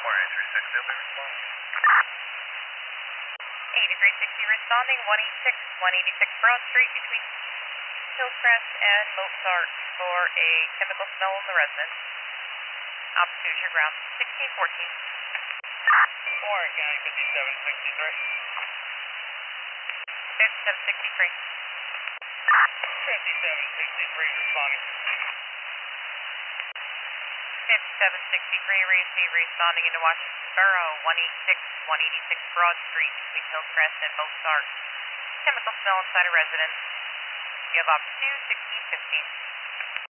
8360 responding, 186 Broad Street between Hillcrest and Mozart for a chemical smell in the residence. Altitude is your ground, 1614. Warren County 5763. 5763. 5763 responding. 5763, receive responding into Washington Borough, 186 Broad Street between Hillcrest and Mozart. Chemical smell inside a residence. You have altitude 1615.